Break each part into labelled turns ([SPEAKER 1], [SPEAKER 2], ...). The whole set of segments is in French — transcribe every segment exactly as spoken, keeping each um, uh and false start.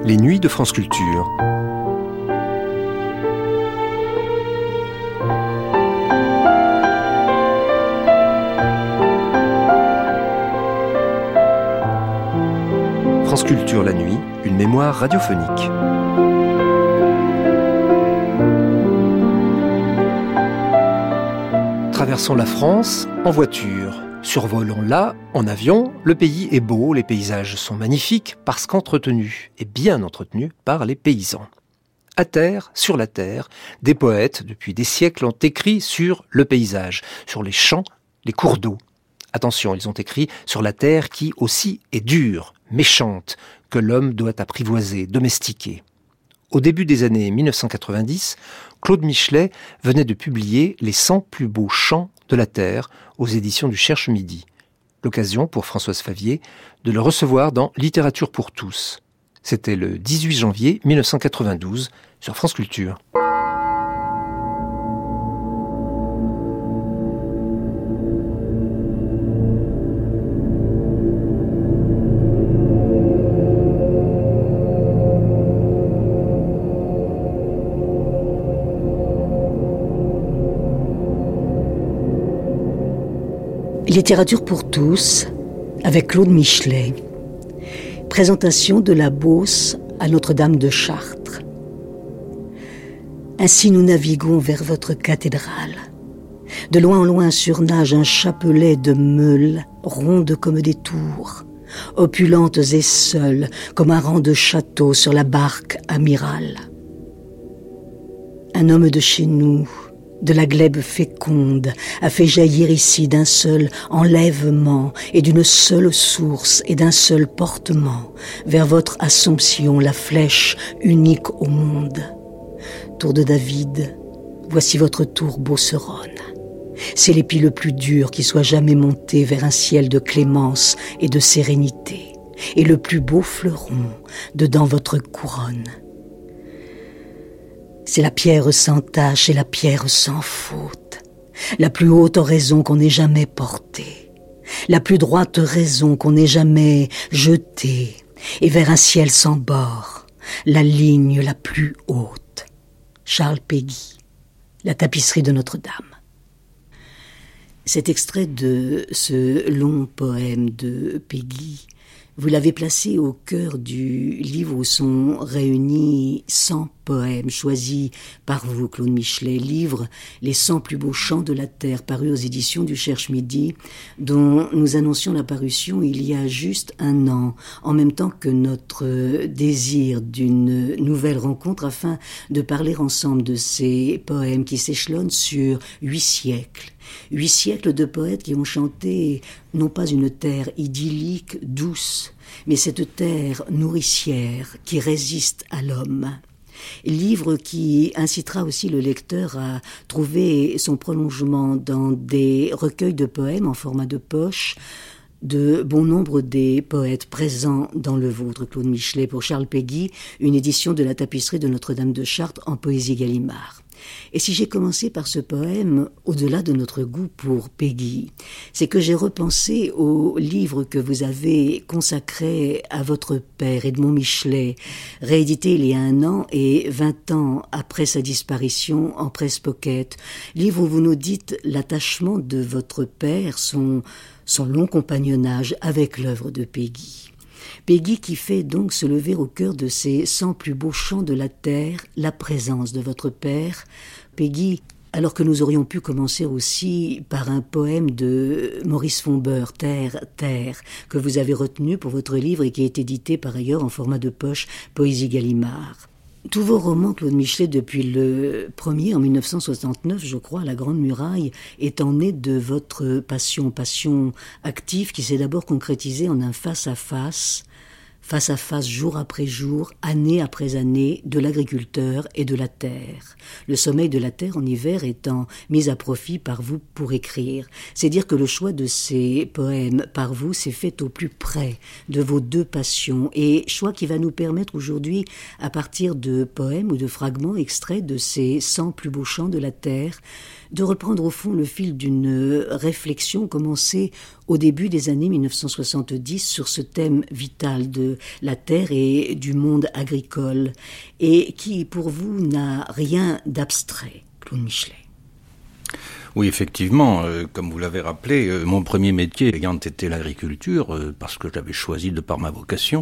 [SPEAKER 1] les nuits de France Culture. France Culture la nuit, une mémoire radiophonique. Traversons la France en voiture. Survolant là, en avion, le pays est beau, les paysages sont magnifiques parce qu'entretenus et bien entretenus par les paysans. À terre, sur la terre, des poètes, depuis des siècles, ont écrit sur le paysage, sur les champs, les cours d'eau. Attention, ils ont écrit sur la terre qui aussi est dure, méchante, que l'homme doit apprivoiser, domestiquer. Au début des années mille neuf cent quatre-vingt-dix, Claude Michelet venait de publier les cent plus beaux chants de la terre aux éditions du Cherche-Midi. L'occasion pour Françoise Favier de le recevoir dans Littérature pour tous. C'était le dix-huit janvier mille neuf cent quatre-vingt-douze sur France Culture.
[SPEAKER 2] Littérature pour tous, avec Claude Michelet. Présentation de la Beauce à Notre-Dame de Chartres. Ainsi nous naviguons vers votre cathédrale. De loin en loin surnage un chapelet de meules, rondes comme des tours, opulentes et seules, comme un rang de châteaux sur la barque amirale. Un homme de chez nous, de la glèbe féconde, a fait jaillir ici d'un seul enlèvement et d'une seule source et d'un seul portement vers votre Assomption, la flèche unique au monde. Tour de David, voici votre tour Beauceronne. C'est l'épi le plus dur qui soit jamais monté vers un ciel de clémence et de sérénité, et le plus beau fleuron dedans votre couronne. C'est la pierre sans tache et la pierre sans faute, la plus haute raison qu'on ait jamais portée, la plus droite raison qu'on ait jamais jetée, et vers un ciel sans bord, la ligne la plus haute. Charles Péguy, La tapisserie de Notre-Dame. Cet extrait de ce long poème de Péguy, vous l'avez placé au cœur du livre où sont réunis cent poèmes choisis par vous, Claude Michelet, livre Les cent plus beaux chants de la terre, paru aux éditions du Cherche-Midi, dont nous annoncions la parution il y a juste un an, en même temps que notre désir d'une nouvelle rencontre afin de parler ensemble de ces poèmes qui s'échelonnent sur huit siècles. Huit siècles de poètes qui ont chanté non pas une terre idyllique, douce, mais cette terre nourricière qui résiste à l'homme. Livre qui incitera aussi le lecteur à trouver son prolongement dans des recueils de poèmes en format de poche de bon nombre des poètes présents dans le vôtre, Claude Michelet. Pour Charles Péguy, une édition de La tapisserie de Notre-Dame de Chartres en poésie Gallimard. Et si j'ai commencé par ce poème, au-delà de notre goût pour Péguy, c'est que j'ai repensé au livre que vous avez consacré à votre père, Edmond Michelet, réédité il y a un an et vingt ans après sa disparition en presse pocket. Livre où vous nous dites l'attachement de votre père, son, son long compagnonnage avec l'œuvre de Péguy. Péguy qui fait donc se lever au cœur de ces cent plus beaux chants de la terre la présence de votre père. Péguy, alors que nous aurions pu commencer aussi par un poème de Maurice Fombeur, Terre, Terre, que vous avez retenu pour votre livre et qui est édité par ailleurs en format de poche Poésie Gallimard. Tous vos romans, Claude Michelet, depuis le premier, en mille neuf cent soixante-neuf, je crois, La Grande Muraille, étant né de votre passion, passion active qui s'est d'abord concrétisée en un face-à-face, face à face, jour après jour, année après année, de l'agriculteur et de la terre. Le sommeil de la terre en hiver étant mis à profit par vous pour écrire. C'est dire que le choix de ces poèmes par vous s'est fait au plus près de vos deux passions, et choix qui va nous permettre aujourd'hui, à partir de poèmes ou de fragments extraits de ces cent plus beaux chants de la terre, de reprendre au fond le fil d'une réflexion commencée au début des années mille neuf cent soixante-dix sur ce thème vital de la terre et du monde agricole, et qui, pour vous, n'a rien d'abstrait, Claude Michelet.
[SPEAKER 3] Oui, effectivement, euh, comme vous l'avez rappelé, euh, mon premier métier ayant été l'agriculture, euh, parce que je l'avais choisi de par ma vocation,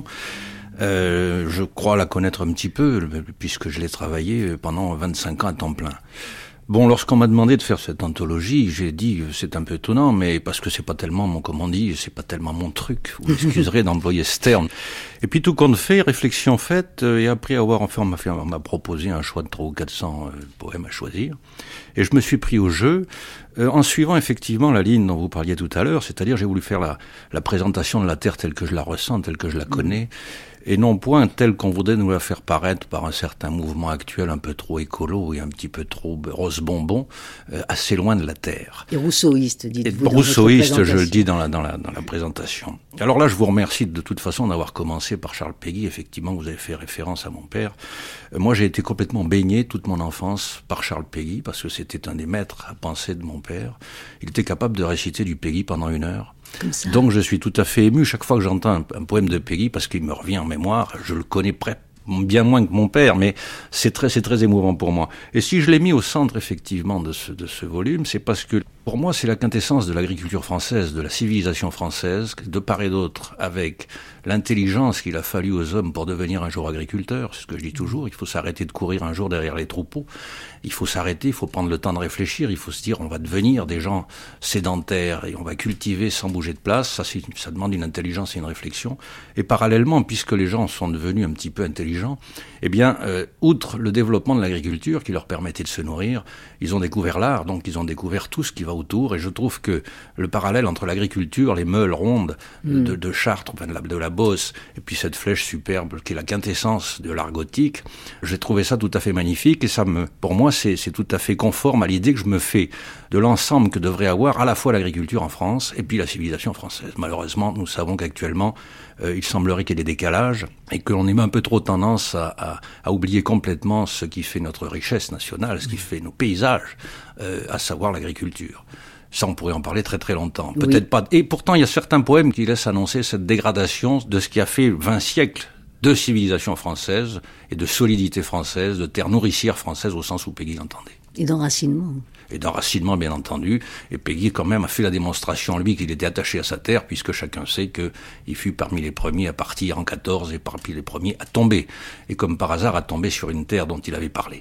[SPEAKER 3] euh, je crois la connaître un petit peu, puisque je l'ai travaillé pendant vingt-cinq ans à temps plein. Bon, lorsqu'on m'a demandé de faire cette anthologie, j'ai dit, c'est un peu étonnant, mais parce que c'est pas tellement mon, comment on dit, c'est pas tellement mon truc. Vous m'excuserez d'employer ce terme. Et puis tout compte fait, réflexion faite, et après avoir, enfin, on m'a, fait, on m'a proposé un choix de trois ou quatre cents euh, poèmes à choisir. Et je me suis pris au jeu, euh, en suivant effectivement la ligne dont vous parliez tout à l'heure, c'est-à-dire j'ai voulu faire la, la présentation de la Terre telle que je la ressens, telle que je la connais, et non point telle qu'on voudrait nous la faire paraître par un certain mouvement actuel un peu trop écolo et un petit peu trop rose bonbon, euh, assez loin de la terre.
[SPEAKER 2] Et rousseauiste, dites-vous.
[SPEAKER 3] Et rousseauiste, je le dis dans la, dans la, dans la présentation. Alors là, je vous remercie de toute façon d'avoir commencé par Charles Péguy. Effectivement, vous avez fait référence à mon père. Euh, moi, j'ai été complètement baigné toute mon enfance par Charles Péguy, parce que c'était un des maîtres à penser de mon père. Il était capable de réciter du Péguy pendant une heure. Donc je suis tout à fait ému chaque fois que j'entends un, un poème de Péguy, parce qu'il me revient en mémoire. Je le connais près, bien moins que mon père, mais c'est très, c'est très émouvant pour moi. Et si je l'ai mis au centre effectivement de ce, de ce volume, c'est parce que pour moi c'est la quintessence de l'agriculture française, de la civilisation française, de part et d'autre, avec l'intelligence qu'il a fallu aux hommes pour devenir un jour agriculteurs. C'est ce que je dis toujours, il faut s'arrêter de courir un jour derrière les troupeaux. Il faut s'arrêter, il faut prendre le temps de réfléchir, il faut se dire on va devenir des gens sédentaires et on va cultiver sans bouger de place. Ça, c'est, ça demande une intelligence et une réflexion. Et parallèlement, puisque les gens sont devenus un petit peu intelligents, eh bien, euh, outre le développement de l'agriculture qui leur permettait de se nourrir, ils ont découvert l'art, donc ils ont découvert tout ce qui va autour. Et je trouve que le parallèle entre l'agriculture, les meules rondes mmh. de, de Chartres, enfin de la, de la Beauce, et puis cette flèche superbe qui est la quintessence de l'art gothique, j'ai trouvé ça tout à fait magnifique. Et ça me, pour moi, c'est, c'est tout à fait conforme à l'idée que je me fais de l'ensemble que devrait avoir à la fois l'agriculture en France et puis la civilisation française. Malheureusement, nous savons qu'actuellement, euh, il semblerait qu'il y ait des décalages et que l'on ait un peu trop tendance à, à, à oublier complètement ce qui fait notre richesse nationale, ce qui fait nos paysages, euh, à savoir l'agriculture. Ça, on pourrait en parler très très longtemps. Peut-être oui. pas. Et pourtant, il y a certains poèmes qui laissent annoncer cette dégradation de ce qui a fait vingt siècles de civilisation française et de solidité française, de terre nourricière française au sens où Péguy l'entendait.
[SPEAKER 2] Et d'enracinement.
[SPEAKER 3] Et d'enracinement, bien entendu. Et Péguy, quand même, a fait la démonstration, lui, qu'il était attaché à sa terre, puisque chacun sait qu'il fut parmi les premiers à partir en quatorze et parmi les premiers à tomber. Et comme par hasard, à tomber sur une terre dont il avait parlé.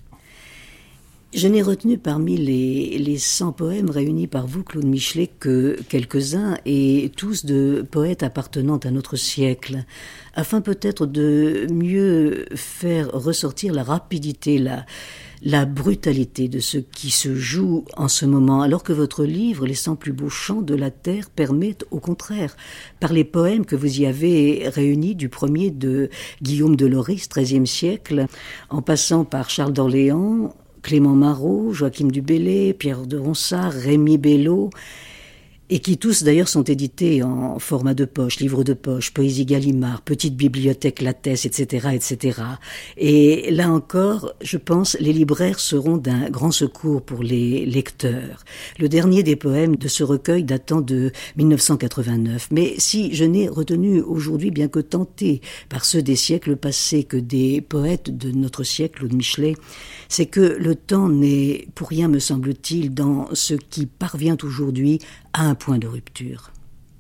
[SPEAKER 2] Je n'ai retenu parmi les, les cent poèmes réunis par vous, Claude Michelet, que quelques-uns, et tous de poètes appartenant à notre siècle, afin peut-être de mieux faire ressortir la rapidité, la, la brutalité de ce qui se joue en ce moment, alors que votre livre, Les cent plus beaux chants de la terre, permet au contraire, par les poèmes que vous y avez réunis, du premier de Guillaume de Lorris, treizième siècle, en passant par Charles d'Orléans, Clément Marot, Joachim du Bellay, Pierre de Ronsard, Rémi Bello, et qui tous d'ailleurs sont édités en format de poche, livre de poche, Poésie Gallimard, Petite Bibliothèque Lattès, et cetera, et cetera. Et là encore, je pense, les libraires seront d'un grand secours pour les lecteurs. Le dernier des poèmes de ce recueil datant de mille neuf cent quatre-vingt-neuf. Mais si je n'ai retenu aujourd'hui, bien que tenté par ceux des siècles passés, que des poètes de notre siècle, Claude Michelet, c'est que le temps n'est pour rien, me semble-t-il, dans ce qui parvient aujourd'hui à un point de rupture.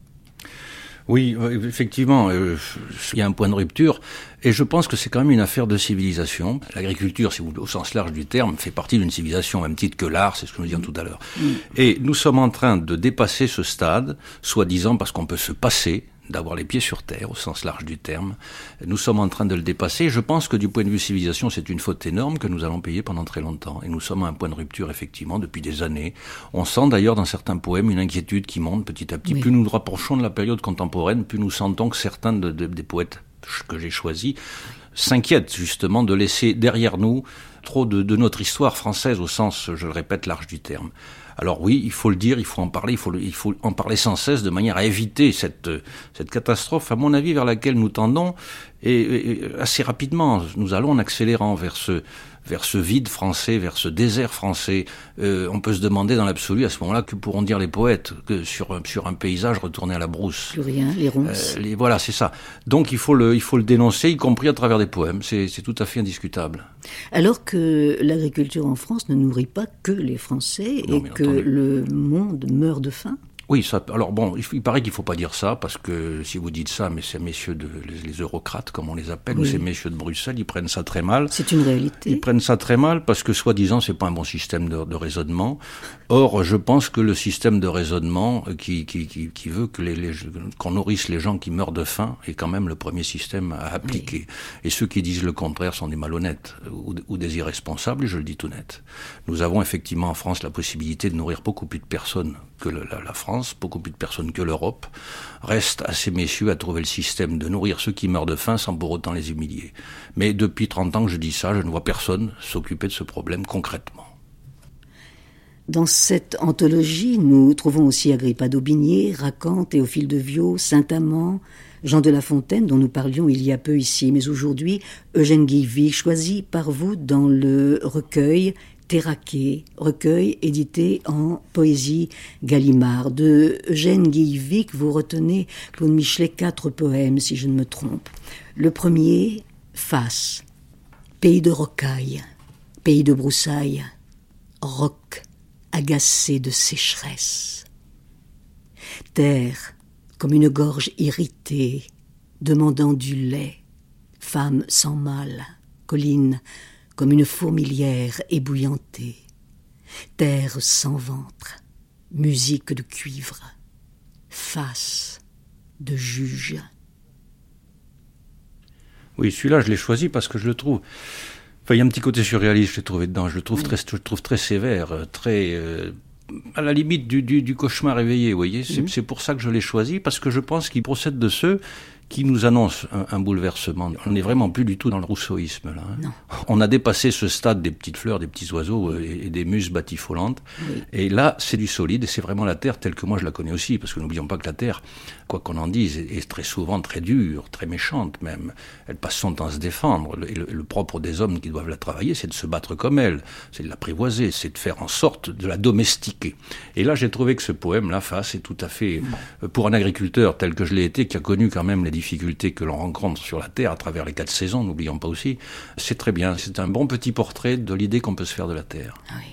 [SPEAKER 3] Oui, effectivement, euh, il y a un point de rupture, et je pense que c'est quand même une affaire de civilisation. L'agriculture, si vous voulez, au sens large du terme, fait partie d'une civilisation, au même titre que l'art, c'est ce que nous disions tout à l'heure. Mm. Et nous sommes en train de dépasser ce stade, soi-disant parce qu'on peut se passer d'avoir les pieds sur terre, au sens large du terme. Nous sommes en train de le dépasser. Je pense que du point de vue civilisation, c'est une faute énorme que nous allons payer pendant très longtemps. Et nous sommes à un point de rupture, effectivement, depuis des années. On sent d'ailleurs dans certains poèmes une inquiétude qui monte petit à petit. Oui. Plus nous nous rapprochons de la période contemporaine, plus nous sentons que certains de, de, des poètes que j'ai choisis s'inquiètent justement de laisser derrière nous trop de, de notre histoire française, au sens, je le répète, large du terme. Alors oui, il faut le dire, il faut en parler, il faut, le, il faut en parler sans cesse de manière à éviter cette, cette catastrophe, à mon avis, vers laquelle nous tendons, et, et assez rapidement, nous allons en accélérant vers ce, vers ce vide français, vers ce désert français. Euh, on peut se demander dans l'absolu à ce moment-là que pourront dire les poètes que sur, sur un paysage retourné à la brousse.
[SPEAKER 2] Plus rien, les ronces.
[SPEAKER 3] Euh, les, voilà, c'est ça. Donc il faut le, il faut le dénoncer, y compris à travers des poèmes. C'est, c'est tout à fait indiscutable.
[SPEAKER 2] Alors que l'agriculture en France ne nourrit pas que les Français
[SPEAKER 3] Non,
[SPEAKER 2] et que
[SPEAKER 3] entendu.
[SPEAKER 2] le monde meurt de faim.
[SPEAKER 3] Oui, ça, alors bon, il, il paraît qu'il ne faut pas dire ça, parce que si vous dites ça, mais ces messieurs, de, les, les eurocrates, comme on les appelle, oui. ou ces messieurs de Bruxelles, ils prennent ça très mal.
[SPEAKER 2] C'est une réalité.
[SPEAKER 3] Ils prennent ça très mal parce que, soi-disant, c'est pas un bon système de, de raisonnement. Or, je pense que le système de raisonnement qui, qui, qui, qui veut que les, les, qu'on nourrisse les gens qui meurent de faim est quand même le premier système à appliquer. Oui. Et ceux qui disent le contraire sont des malhonnêtes ou, ou des irresponsables, et je le dis tout net. Nous avons effectivement en France la possibilité de nourrir beaucoup plus de personnes que le, la, la France, beaucoup plus de personnes que l'Europe. Reste à ces messieurs à trouver le système de nourrir ceux qui meurent de faim sans pour autant les humilier. Mais depuis trente ans que je dis ça, je ne vois personne s'occuper de ce problème concrètement.
[SPEAKER 2] Dans cette anthologie, nous trouvons aussi Agrippa d'Aubigné, Racan, Théophile de Viau, Saint-Amand, Jean de La Fontaine, dont nous parlions il y a peu ici, mais aujourd'hui, Eugène Guillevic, choisi par vous dans le recueil Terraqué, recueil édité en poésie Gallimard. De Eugène Guillevic, vous retenez, Claude Michelet, quatre poèmes, si je ne me trompe. Le premier, Face, pays de rocailles, pays de broussailles, roc agacé de sécheresse. Terre, comme une gorge irritée, demandant du lait, femme sans mal, colline, comme une fourmilière ébouillantée, terre sans ventre, musique de cuivre, face de juge.
[SPEAKER 3] Oui, celui-là, je l'ai choisi parce que je le trouve... Enfin, il y a un petit côté surréaliste, je l'ai trouvé dedans. Je le trouve, oui. très, je le trouve très sévère, très... Euh, à la limite du, du, du cauchemar éveillé, vous voyez. C'est, mmh. c'est pour ça que je l'ai choisi, parce que je pense qu'il procède de ceux qui nous annonce un, un bouleversement. On n'est vraiment plus du tout dans le rousseauisme, là. Hein.
[SPEAKER 2] Non.
[SPEAKER 3] On a dépassé ce stade des petites fleurs, des petits oiseaux et, et des muses batifolantes. Oui. Et là, c'est du solide, et c'est vraiment la Terre telle que moi je la connais aussi, parce que n'oublions pas que la Terre, quoi qu'on en dise, est, est très souvent très dure, très méchante même. Elle passe son temps à se défendre. Et le, le propre des hommes qui doivent la travailler, c'est de se battre comme elle, c'est de l'apprivoiser, c'est de faire en sorte de la domestiquer. Et là, j'ai trouvé que ce poème, La Face, est tout à fait, pour un agriculteur tel que je l'ai été, qui a connu quand même les difficultés que l'on rencontre sur la Terre à travers les quatre saisons, n'oublions pas aussi, c'est très bien. C'est un bon petit portrait de l'idée qu'on peut se faire de la Terre.
[SPEAKER 2] Oui.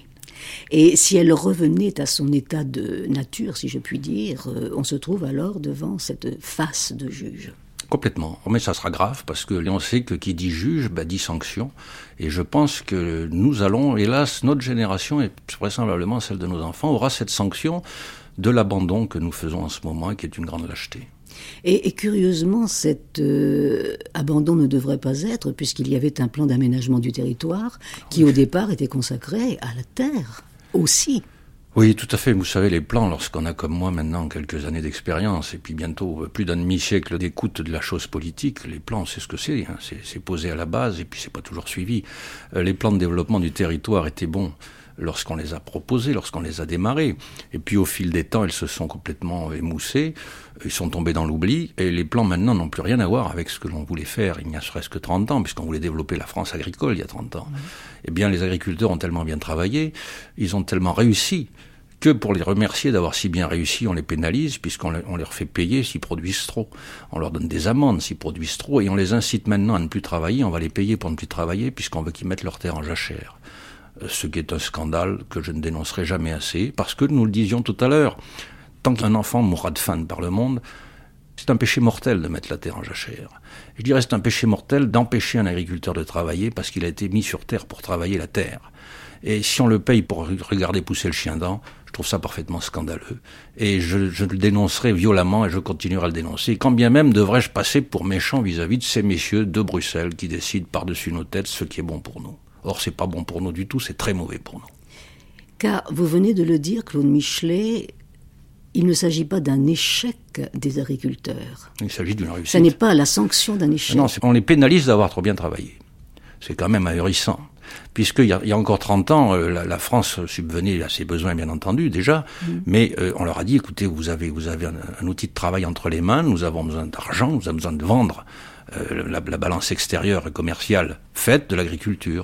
[SPEAKER 2] Et si elle revenait à son état de nature, si je puis dire, on se trouve alors devant cette face de juge.
[SPEAKER 3] Complètement. Mais ça sera grave parce que on sait que qui dit juge, bah, dit sanction. Et je pense que nous allons, hélas, notre génération, et vraisemblablement celle de nos enfants, aura cette sanction de l'abandon que nous faisons en ce moment et qui est une grande lâcheté.
[SPEAKER 2] Et, et curieusement, cet euh, abandon ne devrait pas être, puisqu'il y avait un plan d'aménagement du territoire qui, oui. au départ, était consacré à la terre aussi.
[SPEAKER 3] Oui, tout à fait. Vous savez, les plans, lorsqu'on a comme moi maintenant quelques années d'expérience, et puis bientôt plus d'un demi-siècle d'écoute de la chose politique, les plans, c'est ce que c'est, hein. c'est, c'est posé à la base, et puis c'est pas toujours suivi. Euh, les plans de développement du territoire étaient bons lorsqu'on les a proposés, lorsqu'on les a démarrés. Et puis au fil des temps, ils se sont complètement émoussés, ils sont tombés dans l'oubli, et les plans maintenant n'ont plus rien à voir avec ce que l'on voulait faire il y a serait-ce que trente ans, puisqu'on voulait développer la France agricole il y a trente ans. Mmh. Eh bien, les agriculteurs ont tellement bien travaillé, ils ont tellement réussi, que pour les remercier d'avoir si bien réussi, on les pénalise, puisqu'on on leur fait payer s'ils produisent trop. On leur donne des amendes s'ils produisent trop, et on les incite maintenant à ne plus travailler, on va les payer pour ne plus travailler, puisqu'on veut qu'ils mettent leur terre en jachère. Ce qui est un scandale que je ne dénoncerai jamais assez, parce que nous le disions tout à l'heure, tant qu'un enfant mourra de faim par le monde, c'est un péché mortel de mettre la terre en jachère. Je dirais c'est un péché mortel d'empêcher un agriculteur de travailler parce qu'il a été mis sur terre pour travailler la terre. Et si on le paye pour regarder pousser le chien dent, je trouve ça parfaitement scandaleux. Et je, je le dénoncerai violemment et je continuerai à le dénoncer. Quand bien même devrais-je passer pour méchant vis-à-vis de ces messieurs de Bruxelles qui décident par-dessus nos têtes ce qui est bon pour nous. Or, c'est pas bon pour nous du tout, c'est très mauvais pour nous.
[SPEAKER 2] Car vous venez de le dire, Claude Michelet, il ne s'agit pas d'un échec des agriculteurs.
[SPEAKER 3] Il s'agit d'une réussite.
[SPEAKER 2] Ça n'est pas la sanction d'un échec.
[SPEAKER 3] Non, c'est, on les pénalise d'avoir trop bien travaillé. C'est quand même ahurissant. Puisqu'il y a, il y a encore trente ans, euh, la, la France subvenait à ses besoins, bien entendu, déjà, mmh. mais euh, on leur a dit, écoutez, vous avez, vous avez un, un outil de travail entre les mains, nous avons besoin d'argent, nous avons besoin de vendre euh, la, la balance extérieure et commerciale faite de l'agriculture.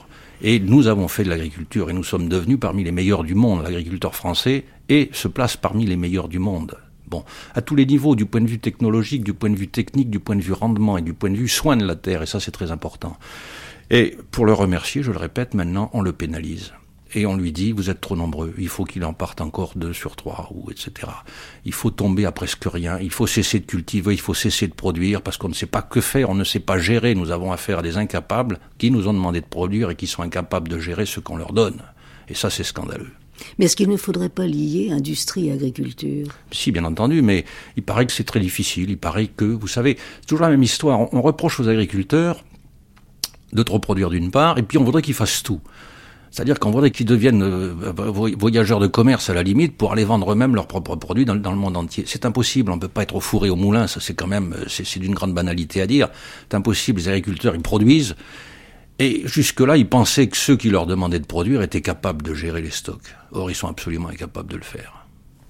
[SPEAKER 3] Et nous avons fait de l'agriculture et nous sommes devenus parmi les meilleurs du monde. L'agriculteur français et se place parmi les meilleurs du monde. Bon, à tous les niveaux, du point de vue technologique, du point de vue technique, du point de vue rendement et du point de vue soin de la terre, et ça c'est très important. Et pour le remercier, je le répète, maintenant on le pénalise. Et on lui dit, vous êtes trop nombreux, il faut qu'il en parte encore deux sur trois, ou et cetera. Il faut tomber à presque rien, il faut cesser de cultiver, il faut cesser de produire, parce qu'on ne sait pas que faire, on ne sait pas gérer. Nous avons affaire à des incapables qui nous ont demandé de produire et qui sont incapables de gérer ce qu'on leur donne. Et ça, c'est scandaleux.
[SPEAKER 2] Mais est-ce qu'il ne faudrait pas lier industrie et agriculture ?
[SPEAKER 3] Si, bien entendu, mais il paraît que c'est très difficile. Il paraît que, vous savez, c'est toujours la même histoire. On, on reproche aux agriculteurs de trop produire d'une part, et puis on voudrait qu'ils fassent tout. C'est-à-dire qu'on voudrait qu'ils deviennent euh, voyageurs de commerce à la limite pour aller vendre eux-mêmes leurs propres produits dans, dans le monde entier. C'est impossible, on ne peut pas être au four et au moulin, ça c'est quand même, c'est, c'est d'une grande banalité à dire. C'est impossible, les agriculteurs ils produisent, et jusque-là ils pensaient que ceux qui leur demandaient de produire étaient capables de gérer les stocks. Or ils sont absolument incapables de le faire.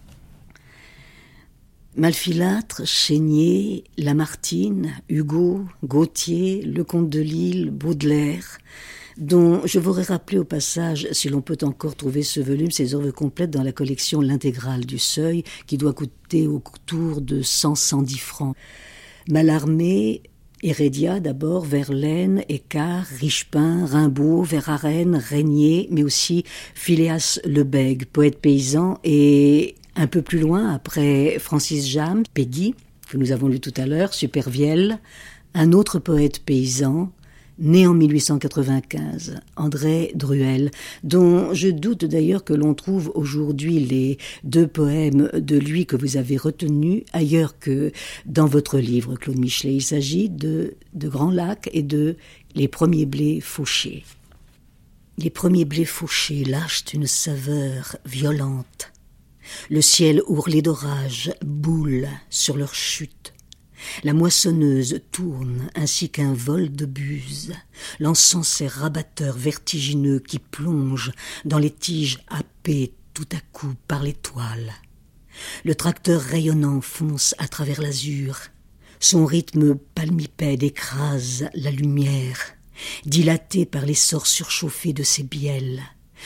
[SPEAKER 2] Malfilâtre, Chénier, Lamartine, Hugo, Gautier, Lecomte de Lisle, Baudelaire, dont je voudrais rappeler au passage, si l'on peut encore trouver ce volume, ces œuvres complètes dans la collection L'Intégrale du Seuil, qui doit coûter autour de cent à cent dix francs. Mallarmé, Hérédia d'abord, Verlaine, Écart, Richepin, Rimbaud, Verhaeren, Régnier, mais aussi Phileas Lebègue, poète paysan, et un peu plus loin, après Francis Jammes, Péguy, que nous avons lu tout à l'heure, Supervielle, un autre poète paysan, né en mille huit cent quatre-vingt-quinze, André Druel, dont je doute d'ailleurs que l'on trouve aujourd'hui les deux poèmes de lui que vous avez retenus ailleurs que dans votre livre, Claude Michelet. Il s'agit de, de Grand Lac et de Les premiers blés fauchés. Les premiers blés fauchés lâchent une saveur violente. Le ciel ourlé d'orage boule sur leur chute. La moissonneuse tourne ainsi qu'un vol de buse, lançant ses rabatteurs vertigineux qui plongent dans les tiges happées tout à coup par l'étoile. Le tracteur rayonnant fonce à travers l'azur. Son rythme palmipède écrase la lumière, dilaté par l'essor surchauffé de ses bielles.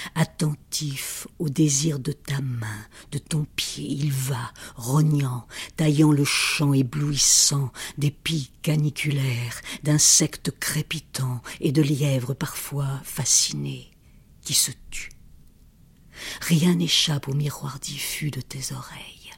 [SPEAKER 2] Attentif au désir de ta main, de ton pied, il va, rognant, taillant le champ éblouissant d'épis caniculaires, d'insectes crépitants et de lièvres parfois fascinés, qui se tuent. Rien n'échappe au miroir diffus de tes oreilles.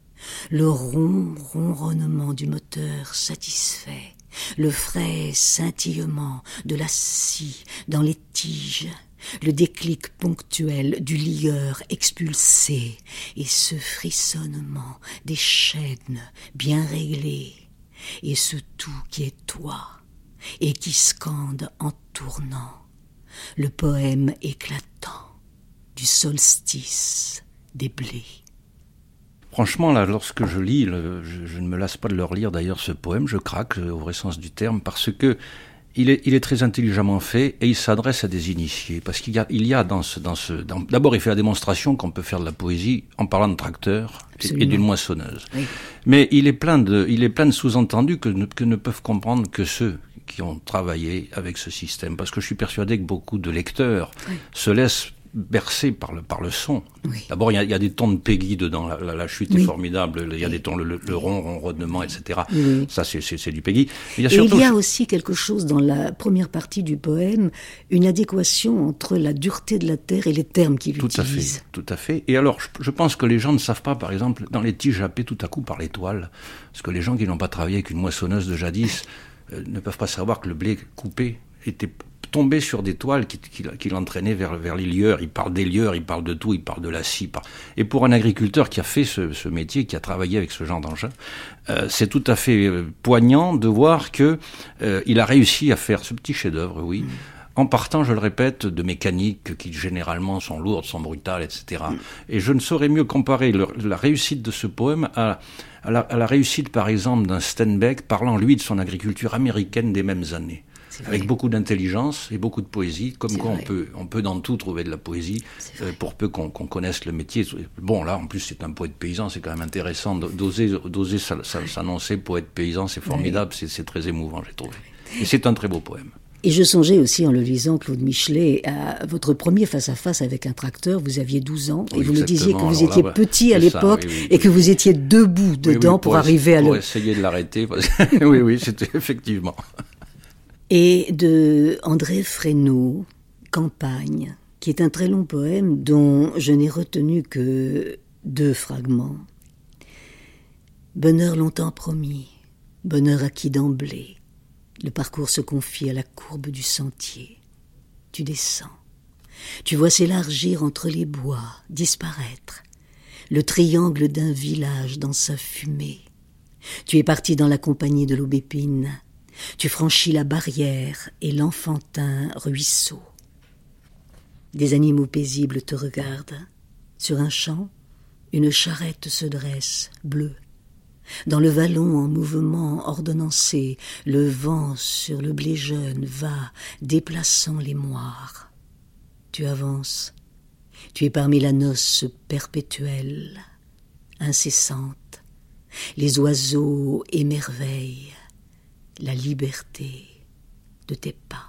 [SPEAKER 2] Le rond ronronnement du moteur satisfait, le frais scintillement de la scie dans les tiges, le déclic ponctuel du lieur expulsé et ce frissonnement des chaînes bien réglées et ce tout qui est toi et qui scande en tournant le poème éclatant du solstice des blés.
[SPEAKER 3] Franchement, là, lorsque je lis, le, je, je ne me lasse pas de le relire d'ailleurs ce poème, je craque au vrai sens du terme parce que Il est, il est très intelligemment fait et il s'adresse à des initiés. Parce qu'il y a, il y a dans ce, dans ce, dans, d'abord il fait la démonstration qu'on peut faire de la poésie en parlant de tracteur et, et d'une moissonneuse. Oui. Mais il est plein de, il est plein de sous-entendus que ne, que ne peuvent comprendre que ceux qui ont travaillé avec ce système. Parce que je suis persuadé que beaucoup de lecteurs oui. se laissent bercé par le, par le son. Oui. D'abord, il y, a, il y a des tons de Péguy dedans, la, la, la chute oui. est formidable, il y a des tons, le, le, le rond, ronronnement, et cetera. Oui. Ça, c'est, c'est, c'est du Péguy.
[SPEAKER 2] Il y a, surtout... il y a aussi quelque chose dans la première partie du poème, une adéquation entre la dureté de la terre et les termes qu'il
[SPEAKER 3] tout
[SPEAKER 2] utilise.
[SPEAKER 3] À fait, tout à fait. Et alors, je, je pense que les gens ne savent pas, par exemple, dans les tiges happées tout à coup par l'étoile, parce que les gens qui n'ont pas travaillé avec une moissonneuse de jadis euh, ne peuvent pas savoir que le blé coupé était tombé sur des toiles qui, qui, qui l'entraînaient vers, vers les lieurs. Il parle des lieurs, il parle de tout, il parle de la scie. Et pour un agriculteur qui a fait ce, ce métier, qui a travaillé avec ce genre d'engin, euh, c'est tout à fait euh, poignant de voir que euh, il a réussi à faire ce petit chef-d'œuvre, oui, mmh. en partant, je le répète, de mécaniques qui généralement sont lourdes, sont brutales, et cetera. Mmh. Et je ne saurais mieux comparer le, la réussite de ce poème à, à, la, à la réussite, par exemple, d'un Steinbeck parlant, lui, de son agriculture américaine des mêmes années. Avec beaucoup d'intelligence et beaucoup de poésie, comme c'est quoi on peut, on peut dans tout trouver de la poésie, euh, pour peu qu'on, qu'on connaisse le métier. Bon, là, en plus, c'est un poète paysan, c'est quand même intéressant d'oser, d'oser s'annoncer poète paysan, c'est formidable, c'est, c'est très émouvant, j'ai trouvé. Et c'est un très beau poème.
[SPEAKER 2] Et je songeais aussi, en le lisant, Claude Michelet, à votre premier face-à-face avec un tracteur. Vous aviez douze ans, et
[SPEAKER 3] oui,
[SPEAKER 2] vous me disiez que vous
[SPEAKER 3] Alors
[SPEAKER 2] étiez
[SPEAKER 3] là,
[SPEAKER 2] petit à l'époque,
[SPEAKER 3] ça, oui, oui,
[SPEAKER 2] et que vous étiez debout
[SPEAKER 3] oui,
[SPEAKER 2] dedans
[SPEAKER 3] oui, pour,
[SPEAKER 2] pour arriver à
[SPEAKER 3] pour
[SPEAKER 2] le...
[SPEAKER 3] essayer de l'arrêter. Parce que oui, oui, c'était effectivement.
[SPEAKER 2] Et de André Fresneau, Campagne, qui est un très long poème dont je n'ai retenu que deux fragments. Bonheur longtemps promis, bonheur acquis d'emblée. Le parcours se confie à la courbe du sentier. Tu descends. Tu vois s'élargir entre les bois, disparaître. Le triangle d'un village dans sa fumée. Tu es parti dans la compagnie de l'aubépine. Tu franchis la barrière et l'enfantin ruisseau. Des animaux paisibles te regardent. Sur un champ, une charrette se dresse, bleue. Dans le vallon en mouvement ordonnancé, le vent sur le blé jeune va déplaçant les moires. Tu avances, tu es parmi la noce perpétuelle, incessante. Les oiseaux émerveillent la liberté de tes pas.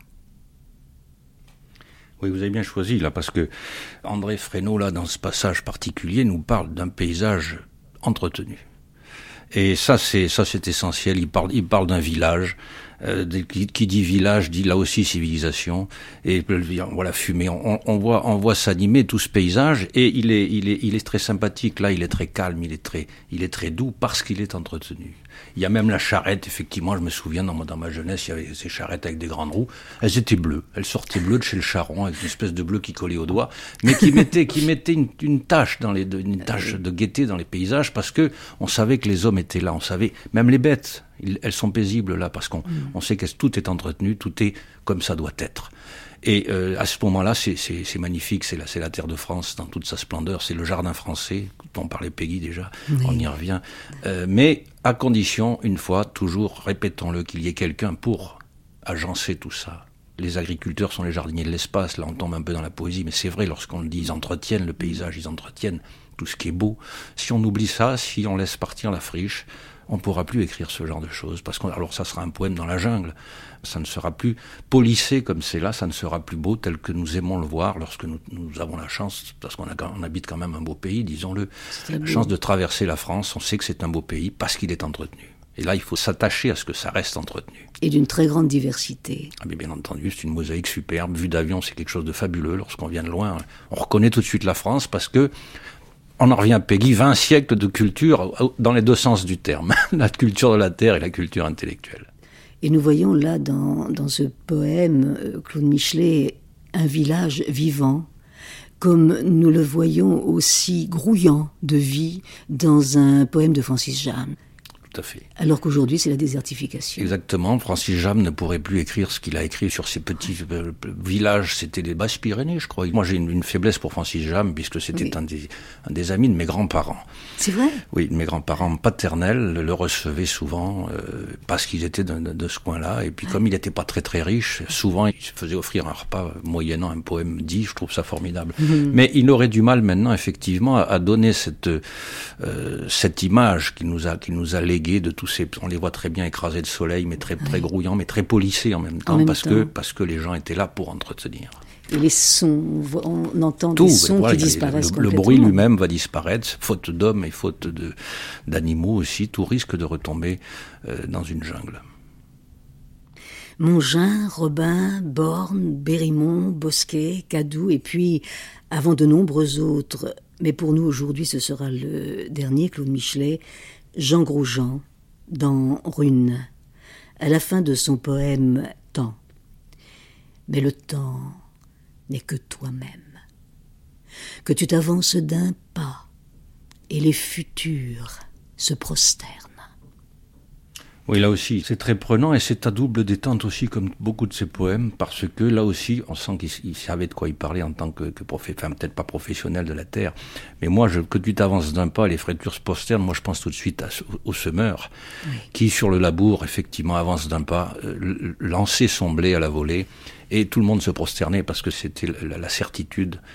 [SPEAKER 3] Oui, vous avez bien choisi là, parce que André Fresneau, là, dans ce passage particulier, nous parle d'un paysage entretenu. Et ça, c'est ça, c'est essentiel. Il parle, il parle d'un village. Euh, qui, qui dit village dit là aussi civilisation. Et voilà, fumée. On, on voit, on voit s'animer tout ce paysage. Et il est, il est, il est très sympathique. Là, il est très calme. Il est très, il est très doux parce qu'il est entretenu. Il y a même la charrette. Effectivement, je me souviens dans, dans ma jeunesse, il y avait ces charrettes avec des grandes roues. Elles étaient bleues. Elles sortaient bleues de chez le charron avec une espèce de bleu qui collait au doigt, mais qui mettait, qui mettait une, une tache dans les, une tache de gaieté dans les paysages parce que on savait que les hommes étaient là. On savait, même les bêtes. Elles sont paisibles là parce qu'on mmh. on sait que tout est entretenu, tout est comme ça doit être. Et euh, à ce moment-là, c'est, c'est, c'est magnifique, c'est la, c'est la terre de France dans toute sa splendeur, c'est le jardin français, dont parlait Peggy déjà, oui. On y revient. Euh, mais à condition, une fois, toujours, répétons-le, qu'il y ait quelqu'un pour agencer tout ça. Les agriculteurs sont les jardiniers de l'espace, là on tombe un peu dans la poésie, mais c'est vrai, lorsqu'on le dit, ils entretiennent le paysage, ils entretiennent tout ce qui est beau. Si on oublie ça, si on laisse partir la friche, on ne pourra plus écrire ce genre de choses, parce que alors ça sera un poème dans la jungle, ça ne sera plus polissé comme c'est là, ça ne sera plus beau tel que nous aimons le voir lorsque nous, nous avons la chance, parce qu'on a, on habite quand même un beau pays, disons-le, la chance de traverser la France, on sait que c'est un beau pays parce qu'il est entretenu. Et là, il faut s'attacher à ce que ça reste entretenu.
[SPEAKER 2] Et d'une très grande diversité.
[SPEAKER 3] Ah, mais bien entendu, c'est une mosaïque superbe, vue d'avion, c'est quelque chose de fabuleux, lorsqu'on vient de loin, on reconnaît tout de suite la France parce que on en revient à Peggy, vingt siècles de culture dans les deux sens du terme, la culture de la terre et la culture intellectuelle.
[SPEAKER 2] Et nous voyons là, dans, dans ce poème, Claude Michelet, un village vivant, comme nous le voyons aussi grouillant de vie dans un poème de Francis Jammes.
[SPEAKER 3] Tout à fait.
[SPEAKER 2] Alors qu'aujourd'hui, c'est la désertification.
[SPEAKER 3] Exactement. Francis Jammes ne pourrait plus écrire ce qu'il a écrit sur ces petits euh, villages. C'était les Basses-Pyrénées, je crois. Moi, j'ai une, une faiblesse pour Francis Jammes, puisque c'était oui. un, des, un des amis de mes grands-parents.
[SPEAKER 2] C'est vrai ?
[SPEAKER 3] Oui, mes grands-parents paternels le recevaient souvent, euh, parce qu'ils étaient de, de, de ce coin-là. Et puis, ah. comme il n'était pas très très riche, souvent, il se faisait offrir un repas moyennant un poème dit. Je trouve ça formidable. Mmh. Mais il aurait du mal maintenant, effectivement, à, à donner cette, euh, cette image qu'il nous a, qu'il nous a léguée de tous ces, on les voit très bien écrasés de soleil, mais très, très grouillants, mais très polissés en même temps, en même parce temps. que, parce que les gens étaient là pour entretenir.
[SPEAKER 2] Et les sons, on entend Tout, des sons voilà, qui disparaissent
[SPEAKER 3] le,
[SPEAKER 2] complètement.
[SPEAKER 3] Le bruit lui-même va disparaître, faute d'hommes et faute de, d'animaux aussi, tout risque de retomber euh, dans une jungle.
[SPEAKER 2] Mongin, Robin, Borne, Bérimont, Bosquet, Cadou, et puis, avant de nombreux autres, mais pour nous aujourd'hui ce sera le dernier, Claude Michelet, Jean Grosjean, dans Rune, à la fin de son poème « Temps ». Mais le temps n'est que toi-même, que tu t'avances d'un pas, et les futurs se prosternent.
[SPEAKER 3] Oui, là aussi, c'est très prenant et c'est à double détente aussi, comme beaucoup de ses poèmes, parce que là aussi, on sent qu'il il savait de quoi il parlait en tant que, que profé, enfin, peut-être pas professionnel de la terre, mais moi, je, que tu t'avances d'un pas, les futurs se prosternent, moi je pense tout de suite à, au, au semeur, oui. qui sur le labour, effectivement, avance d'un pas, euh, lançait son blé à la volée, et tout le monde se prosternait parce que c'était la, la certitude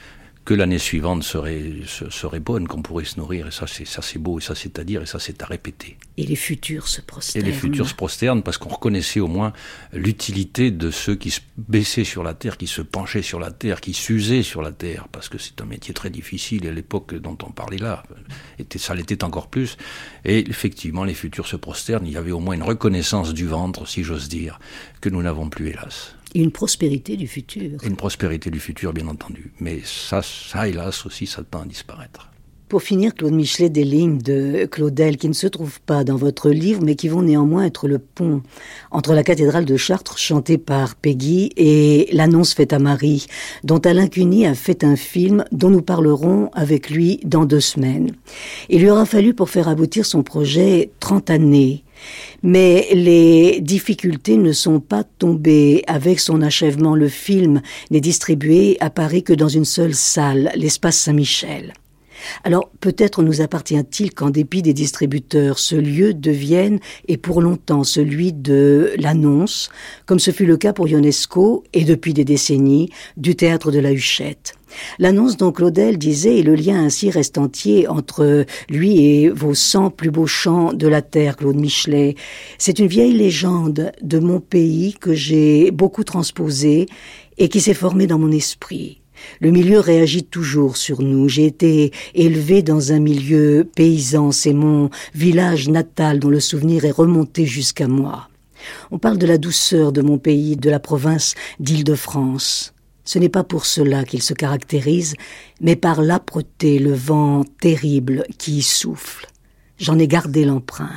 [SPEAKER 3] que l'année suivante serait, serait bonne, qu'on pourrait se nourrir, et ça c'est, ça c'est beau, et ça c'est à dire, et ça c'est à répéter.
[SPEAKER 2] Et les futurs se prosternent.
[SPEAKER 3] Et les futurs se prosternent, parce qu'on reconnaissait au moins l'utilité de ceux qui se baissaient sur la terre, qui se penchaient sur la terre, qui s'usaient sur la terre, parce que c'est un métier très difficile, et à l'époque dont on parlait là, était, ça l'était encore plus. Et effectivement, les futurs se prosternent, il y avait au moins une reconnaissance du ventre, si j'ose dire, que nous n'avons plus, hélas.
[SPEAKER 2] Et une prospérité du futur.
[SPEAKER 3] Et une prospérité du futur, bien entendu. Mais ça, ça hélas aussi, ça tend à disparaître.
[SPEAKER 2] Pour finir, Claude Michelet, des lignes de Claudel qui ne se trouvent pas dans votre livre, mais qui vont néanmoins être le pont entre la cathédrale de Chartres, chantée par Péguy, et l'annonce faite à Marie, dont Alain Cuny a fait un film dont nous parlerons avec lui dans deux semaines. Il lui aura fallu pour faire aboutir son projet trente années. Mais les difficultés ne sont pas tombées avec son achèvement. Le film n'est distribué à Paris que dans une seule salle, l'espace Saint-Michel. Alors peut-être nous appartient-il qu'en dépit des distributeurs, ce lieu devienne, et pour longtemps, celui de l'annonce, comme ce fut le cas pour Ionesco et depuis des décennies, du théâtre de la Huchette. L'annonce dont Claudel disait, et le lien ainsi reste entier entre lui et vos cent plus beaux chants de la terre, Claude Michelet. C'est une vieille légende de mon pays que j'ai beaucoup transposée et qui s'est formée dans mon esprit. Le milieu réagit toujours sur nous. J'ai été élevé dans un milieu paysan. C'est mon village natal dont le souvenir est remonté jusqu'à moi. On parle de la douceur de mon pays, de la province d'Île-de-France. Ce n'est pas pour cela qu'il se caractérise, mais par l'âpreté, le vent terrible qui y souffle. J'en ai gardé l'empreinte.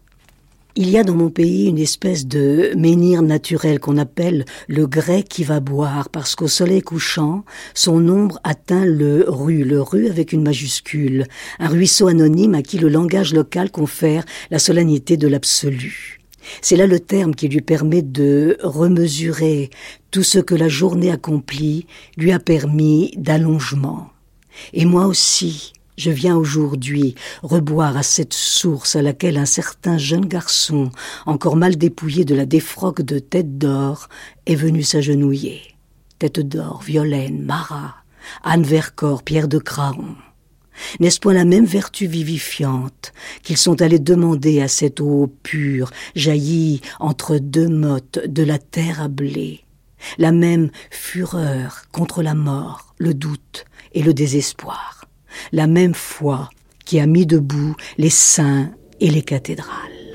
[SPEAKER 2] Il y a dans mon pays une espèce de menhir naturel qu'on appelle le grès qui va boire, parce qu'au soleil couchant, son ombre atteint le Rue, le Rue avec une majuscule, un ruisseau anonyme à qui le langage local confère la solennité de l'absolu. C'est là le terme qui lui permet de remesurer tout ce que la journée accomplie lui a permis d'allongement. Et moi aussi, je viens aujourd'hui reboire à cette source à laquelle un certain jeune garçon, encore mal dépouillé de la défroque de Tête d'Or, est venu s'agenouiller. Tête d'Or, Violaine, Marat, Anne Vercors, Pierre de Craon. N'est-ce point la même vertu vivifiante qu'ils sont allés demander à cette eau pure, jaillie entre deux mottes de la terre à blé? La même fureur contre la mort, le doute et le désespoir. La même foi qui a mis debout les saints et les cathédrales.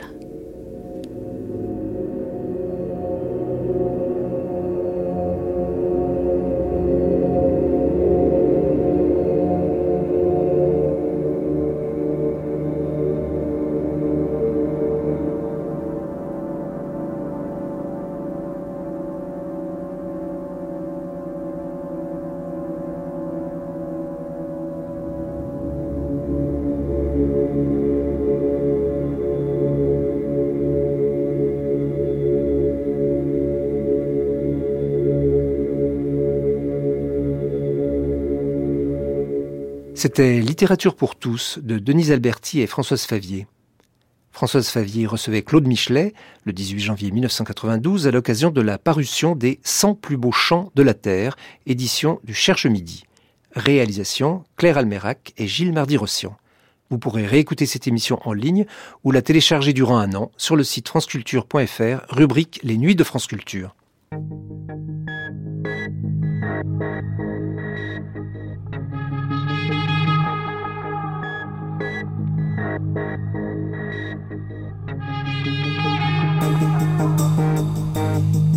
[SPEAKER 1] C'était Littérature pour tous de Denise Alberti et Françoise Favier. Françoise Favier recevait Claude Michelet le dix-huit janvier mille neuf cent quatre-vingt-douze à l'occasion de la parution des cent plus beaux chants de la terre, édition du Cherche Midi. Réalisation Claire Almerac et Gilles Mardy-Rossian. Vous pourrez réécouter cette émission en ligne ou la télécharger durant un an sur le site franceculture point f r, rubrique Les Nuits de France Culture. Thank you.